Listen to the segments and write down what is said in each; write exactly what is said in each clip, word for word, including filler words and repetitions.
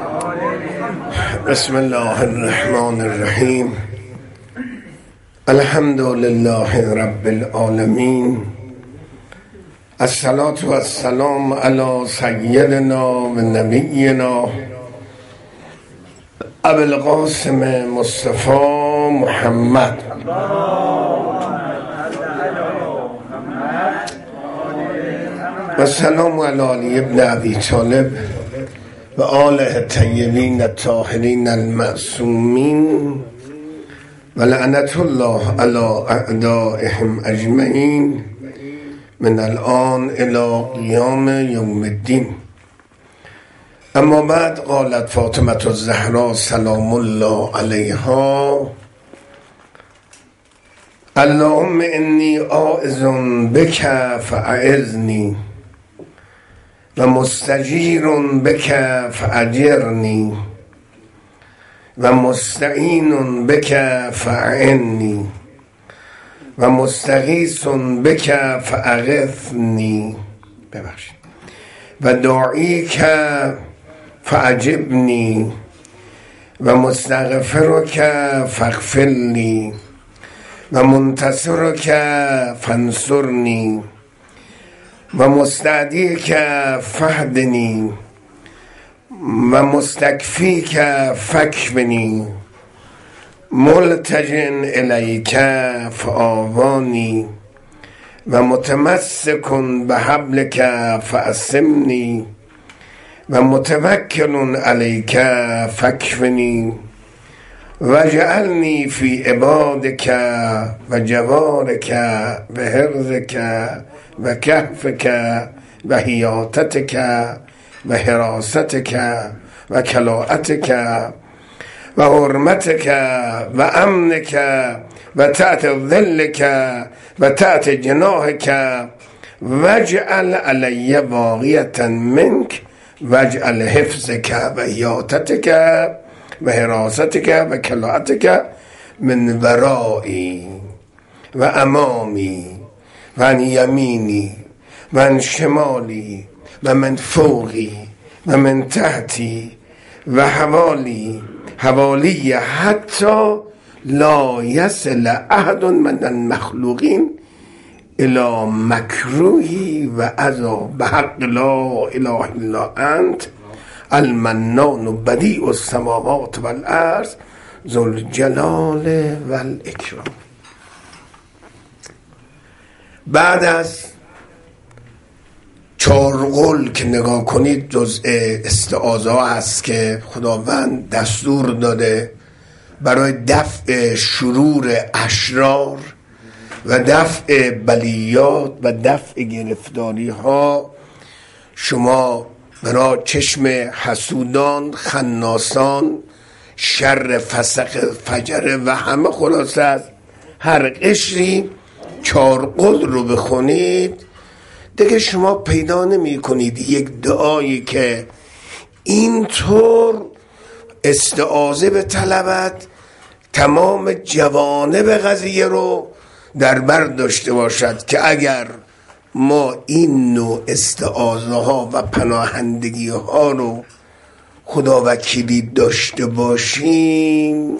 بسم الله الرحمن الرحیم. الحمد لله رب العالمین. الصلاة و السلام علی سیدنا و نبینا ابی القاسم مصطفی محمد و سلام علی علی ابن ابی طالب و آله الطیبین الطاهرین المعصومین و لعنت الله علی اعدائهم اجمعین من الان الی قیام یوم الدین. اما بعد قالت فاطمة الزهرا سلام الله علیها: اللهم انی عائذ بک فاعذنی و مستجیر بک فاجرنی و مستعین بک فاعنی و مستغیث بک فاغثنی ببخشید و داعیک فاجبنی و مستغفرک فاغفرلی و منتصرک فانصرنی و مستعدیک فاهدنی و مستکفیک فاکفنی ملتجئ الیک فآوانی و متمسک بحبلک فاعصمنی و متوکل علیک فاکفنی واجعلنی فی عبادک و جوارک و حرزک و کهفک و حیاطتک و حراستک و کلاءتک و حرمتک و امنک و تحت ظلک و تحت جناحک واجعل علی واقیة منک واجعل حفظک و حیاطتک و حراستک و کلاءتک من ورایی و امامی و عن یمینی و عن شمالی و من فوقی و من تحتی و حوالی حوالی حتی لا یصل احد من المخلوقین الی مکروهی و عذا بحق لا اله الا انت المنان بدیع السماوات والارض ذو الجلال والاکرام. بعد از چهار قول که نگاه کنید جزء استعاذه هست که خداوند دستور داده برای دفع شرور اشرار و دفع بلیات و دفع گرفتاری ها. شما برای چشم حسودان، خناسان، شر فسق فجر و همه خلاصه از هر قشری چهار قول رو بخونید دیگه شما پیدا نمی کنید یک دعایی که اینطور استعاذه به طلبت تمام جوانب قضیه رو در بر داشته باشد که اگر ما این نوع استعاذه ها و پناهندگی ها رو خدا وکیلی داشته باشیم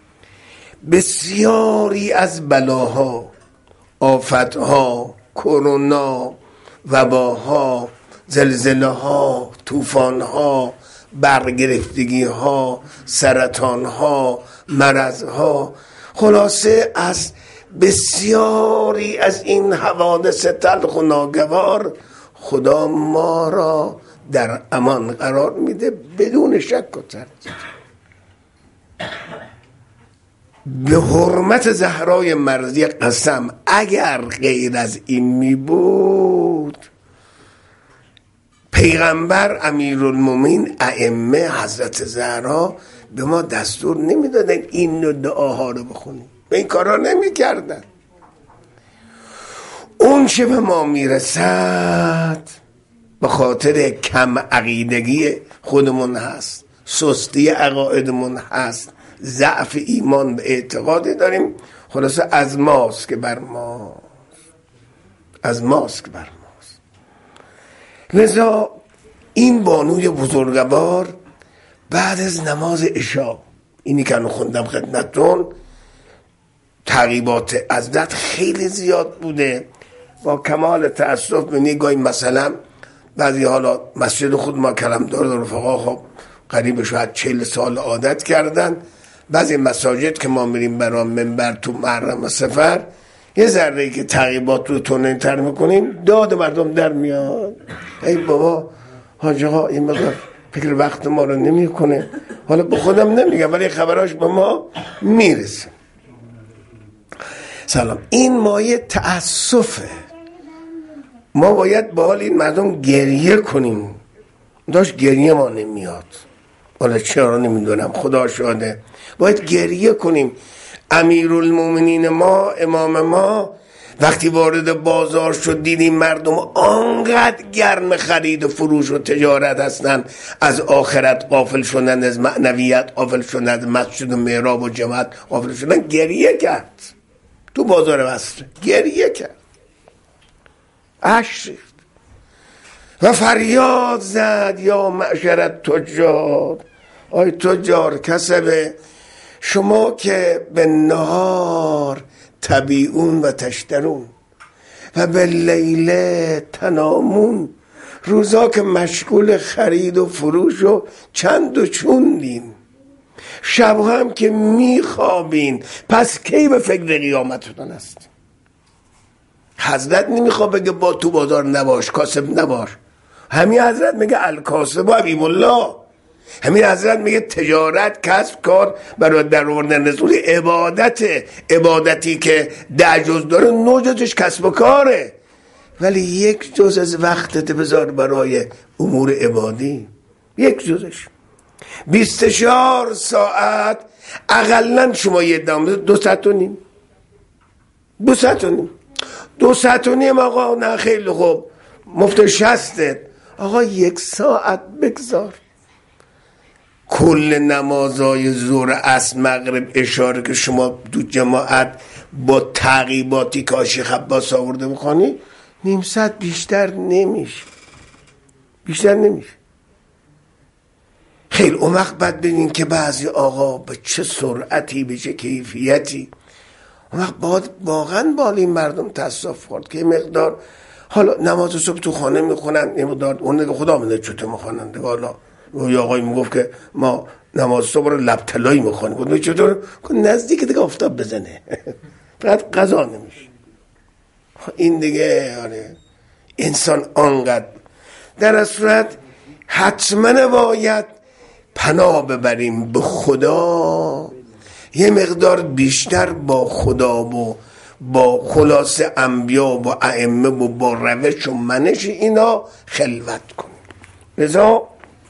بسیاری از بلاها، آفتها، کرونا، وباها، زلزله ها، طوفان ها، برگرفتگی ها، سرطان ها، مرض ها، خلاصه از بسیاری از این حوادث تلخ و ناگوار خدا ما را در امان قرار میده بدون شک و تردید. به حرمت زهرای مرضی قسم اگر غیر از این می بود پیغمبر امیرالمومنین ائمه حضرت زهرا به ما دستور نمیدادن این نوع دعاها رو بخونیم، به این کارا نمی کردن. اون چه به ما میرسد به خاطر کم عقیدگی خودمون هست، سستی عقایدمون هست، ضعف ایمان به اعتقادی داریم، خلاصه از ماست که بر ماست، از ماست که بر ماست. لذا این بانوی بزرگوار بعد از نماز عشا، اینی که انا خوندم خدمتتون، تعقیبات عزلت خیلی زیاد بوده. با کمال تأسف بینی گاهی مثلا بعضی حالا مسجد خود ما کلمدار و رفقا خب قریب شاید چهل سال عادت کردن، بعضی مساجد که ما میریم برای منبر تو محرم و سفر یه ذره که تعقیبات رو تونین تر میکنیم داد مردم در میاد. ای بابا حاج آقا این مقدار فکر وقت ما رو نمی کنه. حالا به خودم نمیگم ولی خبراش به ما میرسه. سلام. این مایه تأسفه. ما باید با حال این مردم گریه کنیم. داشت گریه ما نمیاد، حالا چرا نمیدونم، خدا شاده. باید گریه کنیم. امیرالمومنین ما، امام ما، وقتی وارد بازار شد دیدیم مردم آنقدر گرم خرید و فروش و تجارت هستن، از آخرت غافل شدن، از معنویت غافل شدن، از مسجد و محراب و جماعت غافل شدن. گریه کرد تو بازار بصره، گریه کرد، اشک ریخت و فریاد زد یا معشرت تجار، آی تجار کسبه، شما که به نهار تبیعون و تشترون و به لیل تنامون، روزا که مشغول خرید و فروش و چند و چوندین، شب هم که میخوابین، پس کی به فکر قیامتتون است؟ حضرت نمیخواد بگه با تو بازار نباش، کاسب نباش. همین حضرت میگه الکاسب و حبیب الله. همین حضرت میگه تجارت، کسب، کار برای در آوردن رزق عبادته. عبادتی که ده جز داره، نه جزش کسب و کاره، ولی یک جز از وقتت بذار برای امور عبادی، یک جزش. بیست و چهار ساعت اقلن شما یه دام دو ساعت و نیم دو ساعت و نیم دو ساعت و نیم آقا نه خیلی خوب مفت شستت آقا، یک ساعت بگذار. کل نمازهای ظهر، عصر، مغرب، اشاره که شما دو جماعت با تعقیباتی که شیخ عباس آورده میخوانی، نیم ساعت بیشتر نمیشه، بیشتر نمیشه. خیلی اون وقت بعد ببینین که بعضی آقا به چه سرعتی، به چه کیفیتی، اون وقت باید واقعا با این مردم تاسف خورد که مقدار حالا نماز صبح تو خانه میخونن، یه مقدار اون خدا میده چطور میخونن دیگه. حالا یه آقایی میگفت که ما نماز صبح رو لب طلایی میخونیم، گفتم چطور؟ نزدیک دیگه آفتاب بزنه فقط قضا نمیشه. این دیگه آره انسان آنقدر در صورت حتما باید پناه ببریم به خدا، یه مقدار بیشتر با خدا و با خلاص انبیا و ائمه و با روش و منش اینا خلوت کنیم. لذا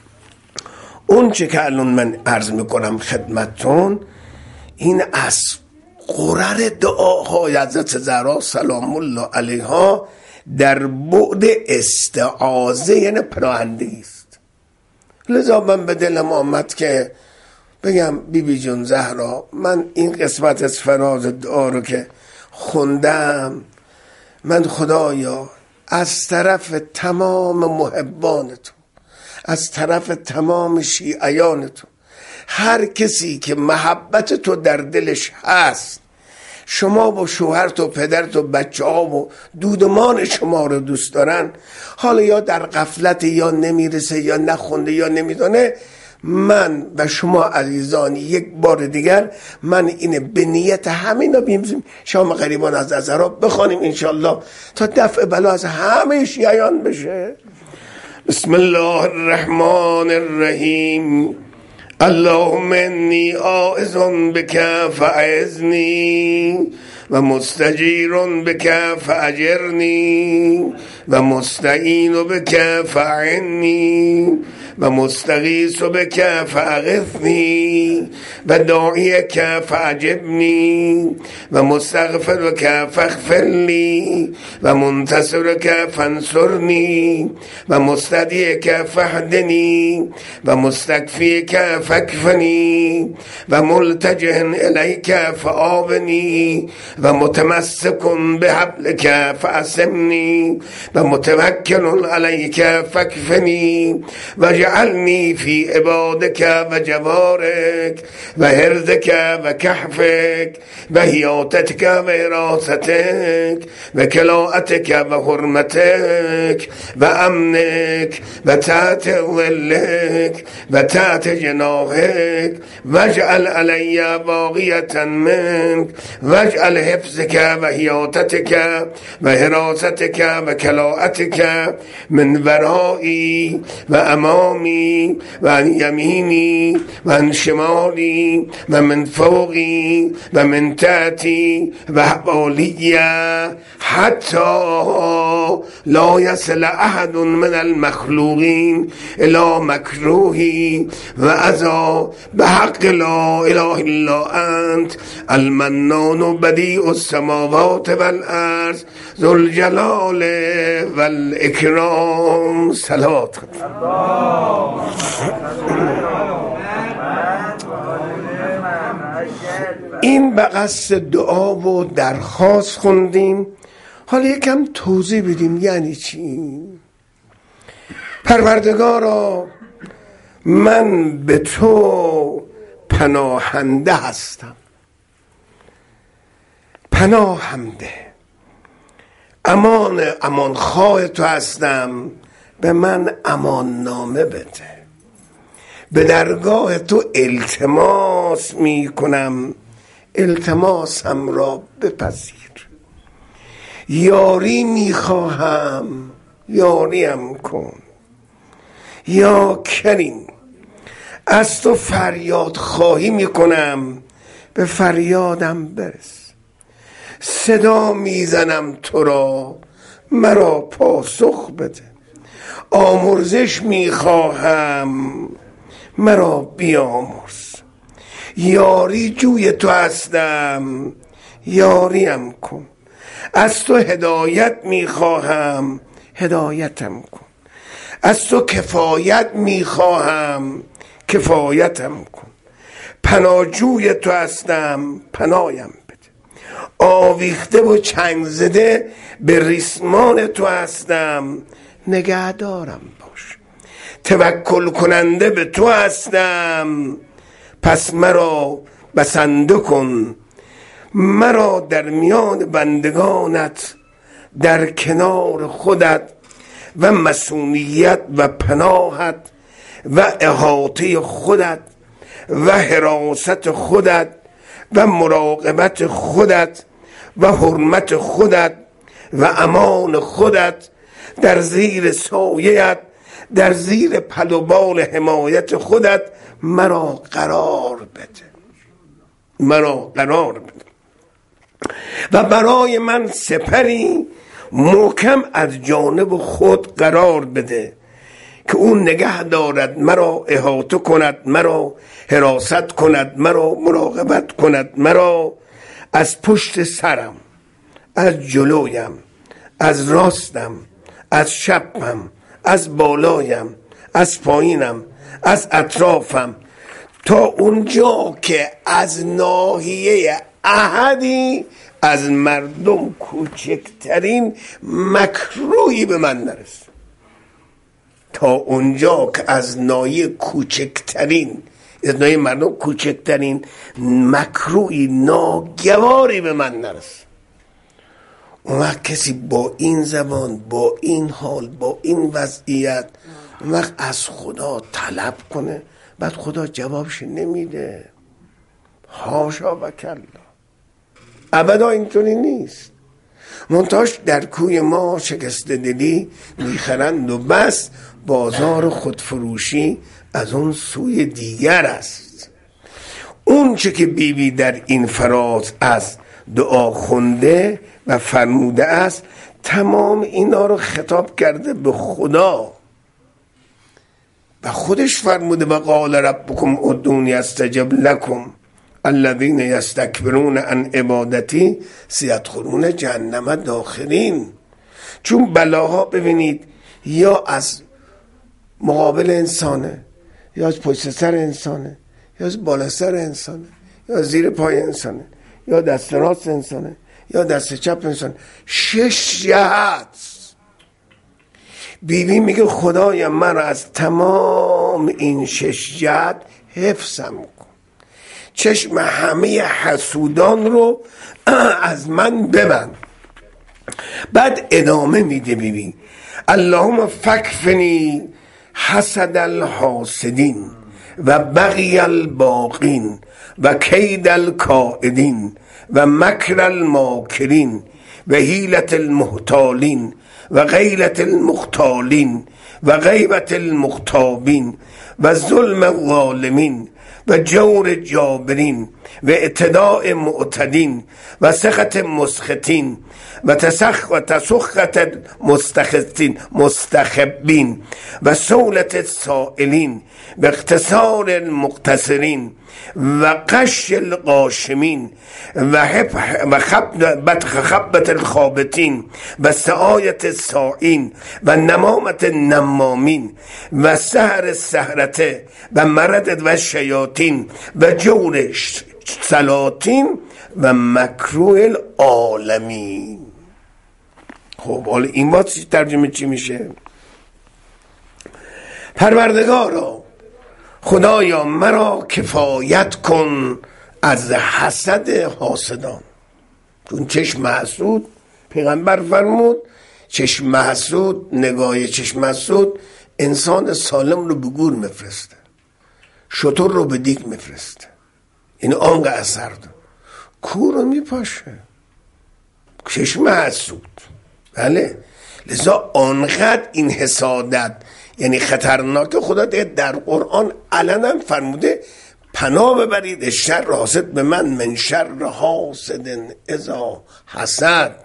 اون چه که الان من عرض میکنم خدمتون، این از قرر دعاهای حضرت زهرا سلام الله علیها در بعد استعاذه، یعنی پناهندگی است. لذا من به دلم آمد که بگم بی بی جون زهرا، من این قسمت از فراز دعا رو که خوندم، من خدایا از طرف تمام محبانتون، از طرف تمام شیعیانتون، هر کسی که محبت تو در دلش هست، شما با شوهرت و پدرت و بچه ها و دودمان شما رو دوست دارن، حالا یا در غفلت یا نمیرسه یا نخونده یا نمیدونه، من و شما عزیزانی یک بار دیگر من این به نیت همین رو بیمزیم شام غریبان از زهرا بخوانیم انشالله تا دفع بلا از همه شیعیان بشه. بسم الله الرحمن الرحیم. اللهم انی عائذ بک فاعذنی و مستجیر بک فاجرنی و مستعین بک فاعنی و مستغیث بک فاغثنی و داعیک فاجبنی و مستغفرک فاغفر لی و منتصرک فانصرنی و مستدیک فاهدنی و مستکفیک فاکفنی و ملتجئ الیک فآونی و متمسک بحبلک فاعصمنی و متوکل علیک فاکفنی و جعلنی فی عبادک و جوارک و حرزک و کحفک و حیاتتک و حراستک و کلاءتک و حرمتک و امنک و تحت ظلک و تحت جناحک واجعل علی باقیة منک واجعل حفظك و حیاتتك و حراستك و کلاءتك من ورایی و امامی و عن یمینی و عن شمالی و من فوقی و من تحتی و حوالی حتی لا یصل احد من المخلوقین الى مکروهی و ازا بحق لا اله الا انت المنان بدیع السماوات والارض ذو الجلال والاکرام. صلوات این به قصد دعا و درخواست خوندیم. حالا یکم توضیح بدیم یعنی چی. پروردگارا من به تو پناهنده هستم، پناهم ده، امان امان خواه تو هستم، به من امان نامه بده. به درگاه تو التماس می کنم، التماسم را بپذیر. یاری می خواهم، یاریم کن. یا کریم از تو فریاد خواهی می کنم، به فریادم برس. صدا میزنم تو را، مرا پاسخ بده. آمرزش میخواهم، مرا بیامرز. یاری جوی تو هستم، یاریم کن. از تو هدایت میخواهم، هدایتم کن. از تو کفایت میخواهم، کفایتم کن. پناهجوی تو هستم، پنایم بده. آویخته و چنگ زده به ریسمان تو هستم، نگهدارم باش. توکل کننده به تو هستم، پس مرا بسنده کن. مرا در میان بندگانت، در کنار خودت و مسئولیت و پناهت و احاطه خودت و حراست خودت و مراقبت خودت و حرمت خودت و امان خودت، در زیر سایه‌ات، در زیر پلوبال حمایت خودت مرا قرار بده، مرا قرار بده. و برای من سپری محکم از جانب خود قرار بده که اون نگه دارد، مرا احاطه کند، مرا حراست کند، مرا مراقبت کند. مرا از پشت سرم، از جلویم، از راستم، از چپم، از بالایم، از پایینم، از اطرافم، تا اونجا که از ناحیه احدی از مردم کوچکترین مکروهی به من نرسه. تا اونجا که از ناحیه کوچکترین، از ناحیه مردم کوچکترین مکروهی، ناگواری به من نرسه. اون وقت کسی با این زبان، با این حال، با این وضعیت، اون وقت از خدا طلب کنه، بعد خدا جوابش نمیده. حاشا و کلا، ابدا اینطوری نیست. منتاش در کوی ما شکست دلی میخرند و بس، بازار خودفروشی از اون سوی دیگر است. اون چه که بیبی در این فراز از دعا خونده و فرموده است، تمام اینا رو خطاب کرده به خدا و خودش فرموده و قال ربکم ادعونی استجب لکم الذین یستکبرون عن عبادتی سیدخلون جهنم داخلین. چون بلاها ببینید یا از مقابل انسانه، یا از پشت سر انسانه، یا از بالا سر انسانه، یا از زیر پای انسانه، یا دست راست انسانه، یا دست چپ انسان، شش جهت. بیبی میگه خدایا من از تمام این شش جهت حفظم کن، چشم همه حسودان رو از من ببند. بعد ادامه میده بیبی اللهم فکفنی حسد الحاسدین و بغی الباغین و کید الکائدین و مکر الماکرین و حیلت المحتالین و غیلت المختالین و غیبت المغتابین و ظلم الظالمین و جور جابرین و اعتداء معتدین و سخط مسخطین و تسخ و تسخط مستخطین مستخبین و سولت السائلین و اقتصار المقتصرین و قش القاشمین و و خبت خبت الخابتین و سعایت السائین و نمامت النمامین و سحر السحرته و مرد و شیاطین و جور سلاطین و مکروه العالمین. خب حالا این وقت ترجمه چی میشه؟ پروردگارا خدایا مرا کفایت کن از حسد حاسدان. چون چشم حسود پیغمبر فرمود چشم حسود، نگاه چشم حسود انسان سالم رو به گور میفرسته، شتر رو به دیگ میفرسته. این آنگه اثر داره، کور رو میپاشه چشم حسود. بله، لذا آنقدر این حسادت یعنی خطرناک. خدا در قرآن علنا فرموده پناه ببرید شر حاسد به من، من شر حاسد اذا حسد.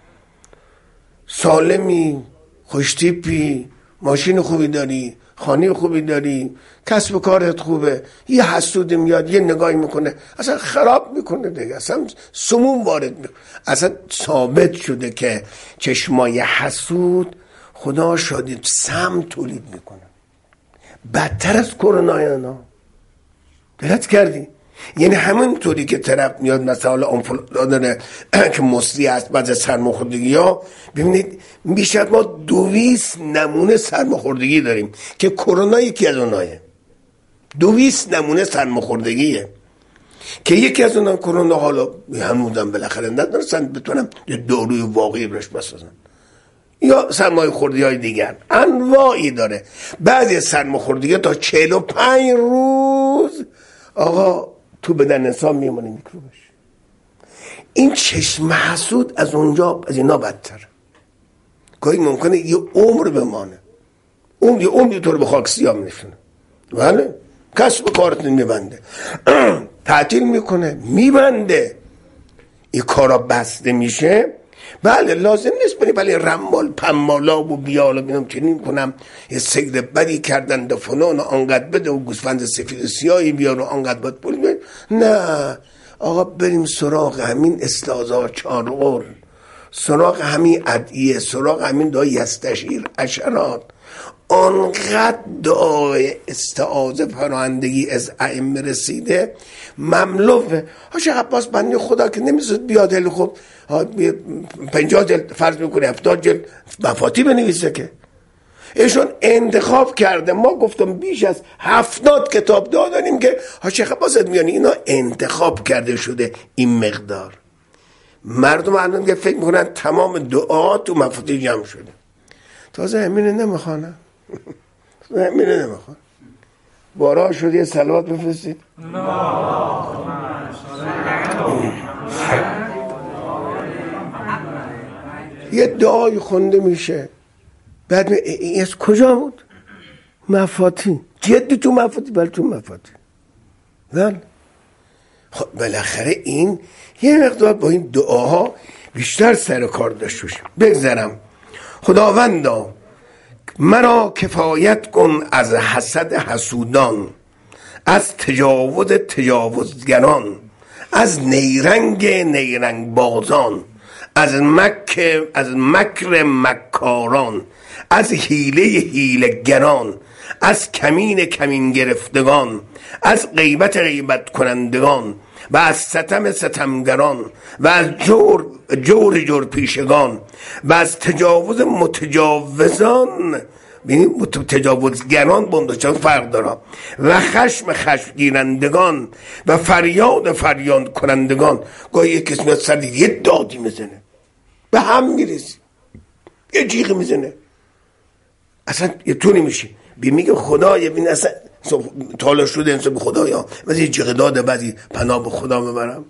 سالمی، خوشتیپی، ماشین خوبی داری، خانه خوبی داری، کسب و کارت خوبه، یه حسود میاد یه نگاهی میکنه اصلا خراب میکنه دیگه، اصلا سموم وارد میکنه. اصلا ثابت شده که چشمای حسود خدا شدید سم تولید میکنه، بدتر از کرونا. اینا دلت کردی؟ یعنی همونطوری که طرف میاد مثلا آنفولانزا داره که مصری هست بعد از سرماخوردگی ها، ببینید بیشتر ما دویست نمونه سرماخوردگی داریم که کرونا یکی از اونایه. دویست نمونه سرماخوردگیه که یکی از اونها کرونا. حالا هنوزم بالاخره ندارن بتونم یه داروی واقعی برش بسازن، یا سرماخوردگی های دیگر انواعی داره. بعضی سرماخوردگی تا چهل و پنج روز آقا تو بدن انسان میمونه میکروبش. این چشم حسود از اونجا از اینا بدتر، گاهی ممکنه یه عمر بمانه، اون یه عمری تو رو به خاک سیاه میشونه. بله، کسب کارت میبنده، تعطیل میکنه، میبنده، این کارا بسته میشه. بله لازم نیست بری ولی رمال پمالا و بیالا بینم چنین کنم یه سگل بدی کردن و فلان آنقدر بده و گوسفند سفید سیاهی بیار و آنقدر باید پول بیار. نه آقا، بریم سراغ همین استعاذار چارقل، سراغ همین ادعیه، سراغ همین دعای یستشیر اشرات. آنقدر دعای استعاذه پراندگی از ائمه رسیده مملوه. ها شیخ عباس بنده خدا که نمیزد بیاد دل خوب پنجاه جلد فرض میکنه هفتاد جلد مفاتی بنویسه که ایشون انتخاب کرده. ما گفتم بیش از هفتاد کتاب دادیم که ها شیخ عباس میانی اینا انتخاب کرده شده این مقدار. مردم الان که فکر میکنن تمام دعا تو مفاتی جمع شده. تازه همینه نمیخوانه همینه نمیخوان. بارا شد یه صلوات بفرستید. یه دعای خونده میشه، بعد این از کجا بود؟ مفاتی. جدی تو مفاتی؟ بله تو مفاتی. بله. خب بالاخره این یه مقدار با این دعاها بیشتر سر کار داشت باشیم. بگذارم خداوندا مرا کفایت کن از حسد حسودان، از تجاوز تجاوزگران، از نیرنگ نیرنگ بازان، از مکر از مکر مکاران، از حیله حیله‌گران، از کمین کمین گرفتگان، از غیبت غیبت کنندگان و از ستم ستمگران و از جور جور جور پیشگان و از تجاوز متجاوزان، ببینید تجاوزگران بندوچان فرق داره، و خشم خشم گیرندگان و فریاد فریاد کنندگان. گاهی یک کسی میاد سر یه دادی میزنه به هم میریزی، یه جیغ میزنه، اصلا یه طوری میشه بی میگه خدایا ببین اصلا تالا شده انسان به خدایا بعضی جیغ داده بعضی پناه به خدا ببرم.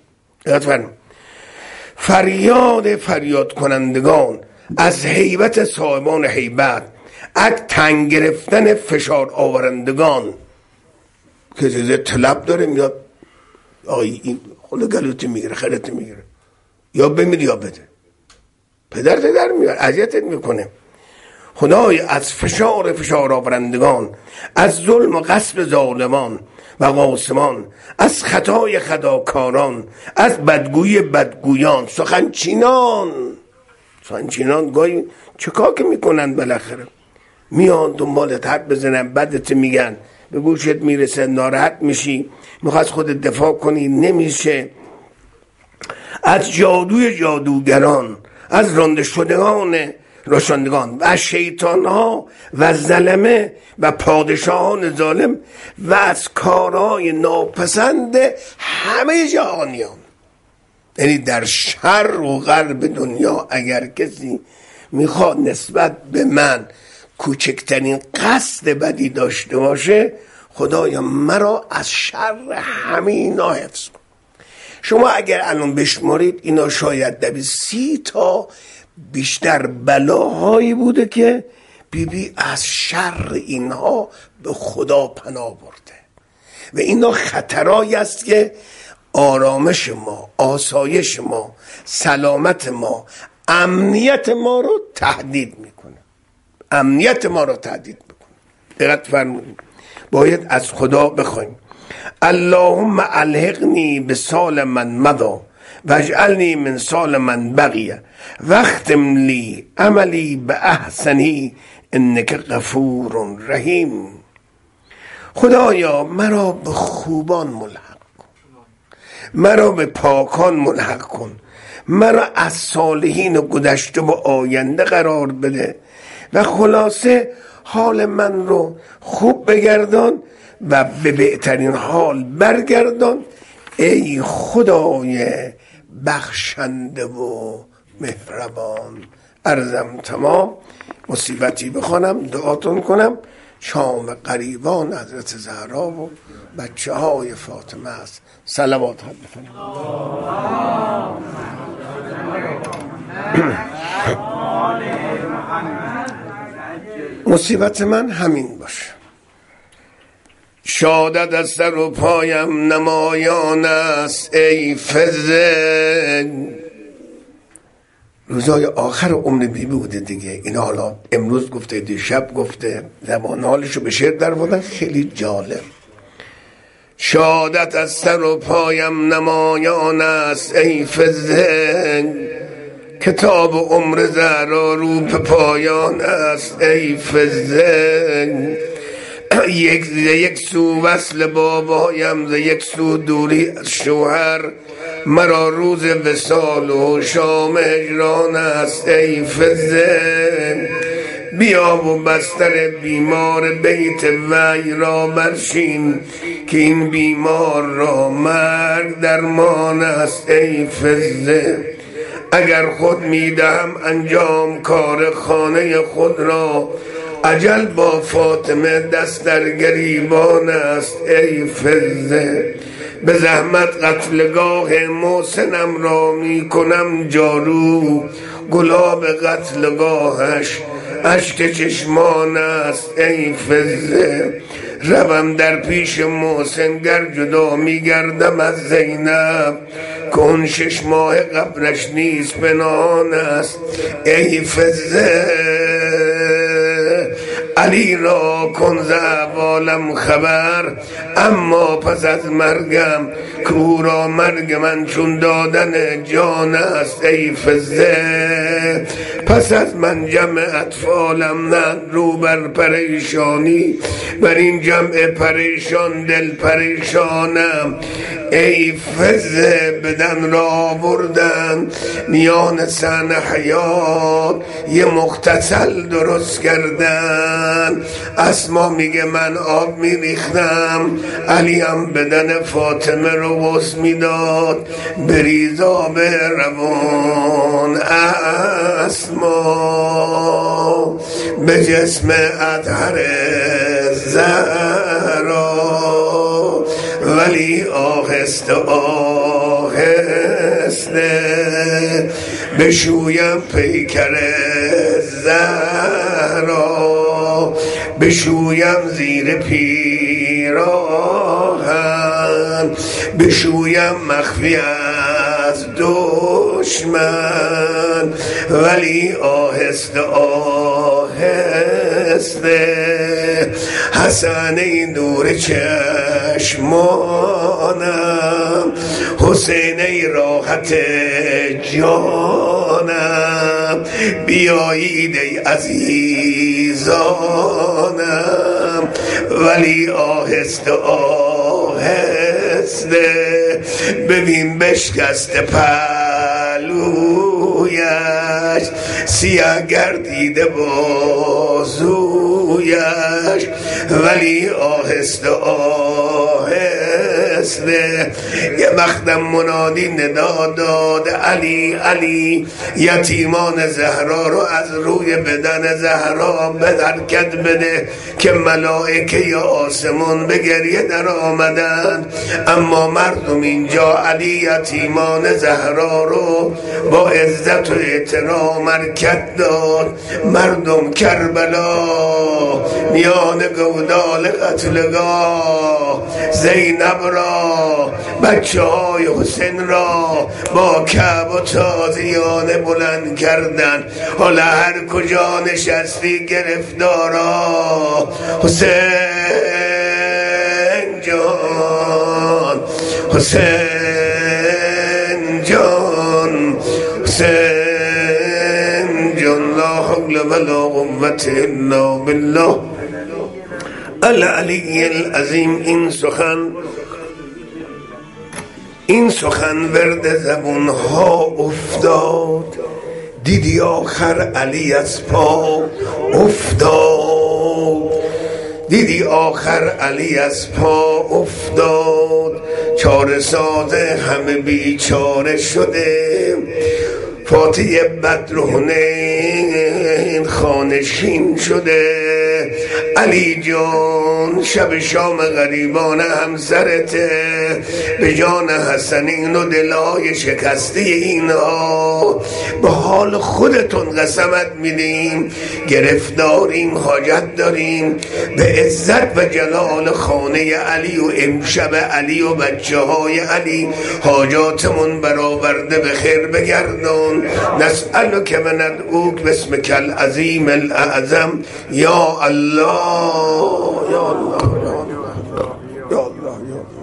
فریاد فریاد کنندگان از هیبت صاحبان هیبت، از تنگ گرفتن فشار آورندگان. که چیزه طلب داره میاد آقای این خدا گلوتی میگیره خیرت میگیره، یا بمیر یا بده، پدر پدر میاد اذیتت میکنه. خدای از فشار فشار آورندگان، از ظلم و غصب ظالمان و قاسمان، از خطای خطاکاران، از بدگویی بدگویان. سخنچینان سخنچینان گاهی چه کار که میکنن بالاخره میان دنبالت حرف بزنن، بدت میگن، به گوشت میرسه، ناراحت میشی، میخواست خودت دفاع کنی نمیشه. از جادوی جادوگران، از رانده شدگان راشندگان و از شیطان ها و ظلمه و پادشاهان ظالم و از کارهای ناپسند همه جهانیان. یعنی در شر و غرب دنیا اگر کسی میخواد نسبت به من کوچکترین قصد بدی داشته باشه، خدایا مرا از شر همه اینا حفظ کن. شما اگر الان بشمارید اینا شاید در سی تا بیشتر بلاهایی بوده که بی بی از شر اینها به خدا پناه برده و اینا خطرایی است که آرامش ما، آسایش ما، سلامت ما، امنیت ما رو تهدید میکنه، امنیت ما رو تهدید میکنه. دقت فرمودید، باید از خدا بخوایم اللهم الحقنی به سال من مضی واجعلنی من سال من بقیه واختم لی عملی به احسنی انک غفور رحیم. خدایا مرا به خوبان ملحق کن، مرا به پاکان ملحق کن، مرا از صالحین و گذشته و آینده قرار بده و خلاصه حال من رو خوب بگردان و به بهترین حال برگردان. ای خدای بخشنده و مهربان. عرضم تمام. مصیبتی بخوانم دعاتون کنم. شام قریبان حضرت زهرا و بچه های فاطمه است. صلوات حد بفرمایید. مصیبت من همین باشه. شادت از سر و پایم نمایان است ای فزن. روزای آخر عمر بی بی بوده دیگه، این حالا امروز گفته دیشب گفته، زبان حالشو به شعر در بودن، خیلی جالب. شادت از سر و پایم نمایان است ای فزن، کتاب عمر زهرا رو به پایان است ای فزن. یک ز یک سو وصل بابایم ز یک سو دوری از شوهر، مرا روز وصال و شام هجران است ای فزن. بیا و بستر بیمار بیت وی را برشین، که این بیمار را مرگ درمان است ای فزن. اگر خود میدهم انجام کار خانه خود را، اجل با فاطمه دست در گریبان است ای فزه. به زحمت قتلگاه محسنم را می کنم جارو، گلاب قتلگاهش اشک چشمان است ای فزه. روم در پیش محسن گر جدا می گردم از زینب، که اون شش ماه قبرش نیست پنهان است ای فزه. علی را کن ز احوالم خبر، اما پس از مرگم کو را مرگ من چون دادن جان است ای فزه. پس از من جمع اطفالم نه رو بر پریشانی، بر این جمع پریشان دل پریشانم ای فزه بدن را بردن میان سن حیات یه مختصل درست کردن. اسما میگه من آب میریختم، علی هم بدن فاطمه رو بوس میداد، بریز آب روان اسما به جسم اطهر زهرا، ولی آهسته آهسته بشویم پیکر زهرا، بشویم زیر پیراهن، بشویم مخفی از دشمن، ولی آهسته آهسته حسن این دور چشمانم، حسین ای راحت جانم، بیایید ای عزیزانم، ولی آهسته آهسته ببین بشکسته پهلویش، سیاه گردیده بازویش، ولی آهسته آهسته یه مخدم منادی ندا داد علی علی، یتیمان زهرا رو از روی بدن زهرا به حرکت بده که ملائکه یا آسمان به گریه در آمدن. اما مردم اینجا علی یتیمان زهرا رو با عزت و احترام حرکت داد. مردم کربلا میان گودال قتلگاه زینب را، بچه های حسین را با کعب و تازیانه بلند کردن. حالا هر کجا نشستی گرفتارا حسین جان، حسین جان، حسین جان، لا حول ولا قوة الا بالله العلی العظیم. این سخن این سخن ورد زبون ها افتاد، دیدی آخر علی از پا افتاد، دیدی آخر علی از پا افتاد. چاره ساده همه بیچاره شده، فاتح بدر و حنین خانشین شده. علی جان شب شام غریبان همسرته، به جان حسنین و دلای شکسته اینها به حال خودتون قسمت میدیم، گرفتاریم، حاجت داریم به عزت و جلال خانه علی و امشب علی و بچه های علی حاجاتمون برآورده به خیر بگردان. نسألک و ندعوک باسمک العظیم الاعظم یا الله یا الله یا الله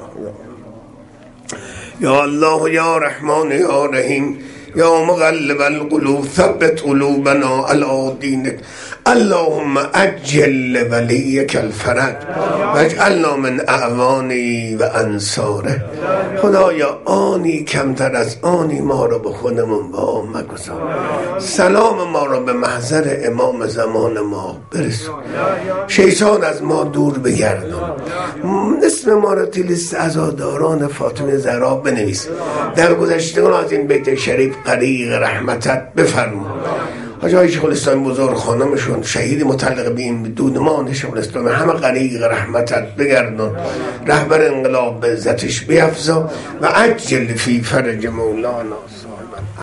یا الله یا رحمان یا رحیم یا مقلب القلوب ثبت قلوبنا علی دینک. اللهم عجل ولیک الفرج واجعلنا من اعوانی و انصاره. خدایا آنی کمتر از آنی ما را به خودمون با مگذار، سلام ما را به محضر امام زمان ما برسون، شیطان از ما دور بگردان، اسم ما را توی لیست عزاداران فاطمه زهرا بنویس، در گذشتگان از این بیت شریف غریق رحمتت بفرما. حاجی های شیخ الاسلام بزرگ خانمشون شهید متعلق به این دودمان شیخ الاسلام همه غریق رحمتت بگردن، رهبر انقلاب به عزتش بیفزا و عجل فی فرج مولانا.